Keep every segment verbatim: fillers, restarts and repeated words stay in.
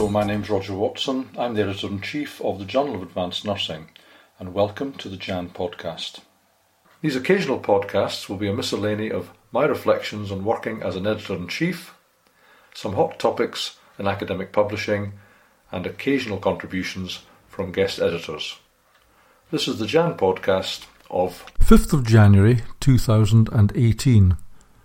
Hello, my name's Roger Watson. I'm the Editor-in-Chief of the Journal of Advanced Nursing, and welcome to the Jan podcast. These occasional podcasts will be a miscellany of my reflections on working as an Editor-in-Chief, some hot topics in academic publishing, and occasional contributions from guest editors. This is the Jan podcast of fifth of January two thousand eighteen.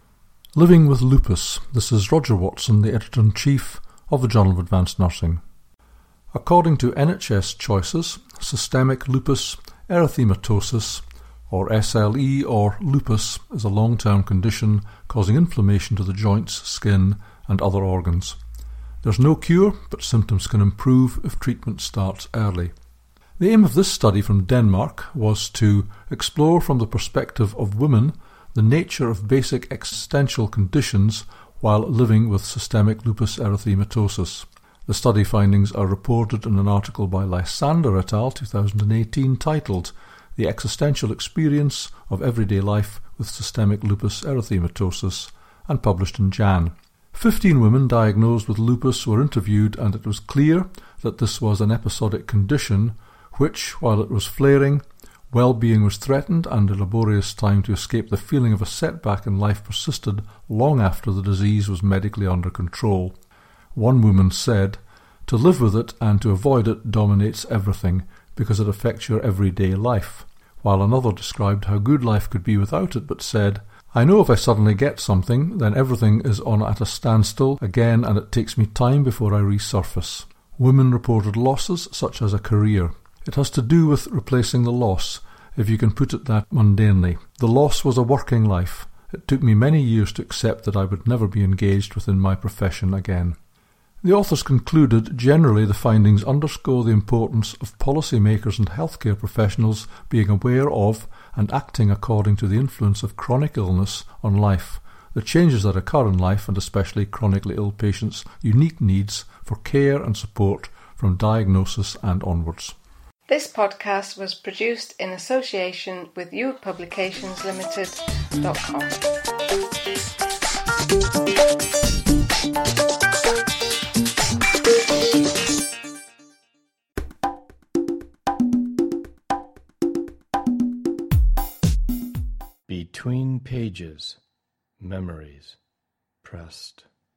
Living with Lupus. This is Roger Watson, the Editor-in-Chief of the Journal of Advanced Nursing. According to N H S choices, systemic lupus erythematosus, or S L E or lupus, is a long-term condition causing inflammation to the joints, skin and other organs. There's no cure, but symptoms can improve if treatment starts early. The aim of this study from Denmark was to explore from the perspective of women the nature of basic existential conditions while living with systemic lupus erythematosus. The study findings are reported in an article by Lysander et al. two thousand eighteen titled The Existential Experience of Everyday Life with Systemic Lupus Erythematosus and published in Jan. Fifteen women diagnosed with lupus were interviewed, and it was clear that this was an episodic condition which, while it was flaring, well-being was threatened and a laborious time to escape the feeling of a setback in life persisted long after the disease was medically under control. One woman said, "To live with it and to avoid it dominates everything because it affects your everyday life," while another described how good life could be without it but said, "I know if I suddenly get something, then everything is on at a standstill again and it takes me time before I resurface." Women reported losses such as a career. It has to do with replacing the loss, if you can put it that mundanely. The loss was a working life. It took me many years to accept that I would never be engaged within my profession again. The authors concluded, generally the findings underscore the importance of policymakers and healthcare professionals being aware of and acting according to the influence of chronic illness on life, the changes that occur in life and especially chronically ill patients' unique needs for care and support from diagnosis and onwards. This podcast was produced in association with you publications limited dot com. Between Pages, Memories, Pressed.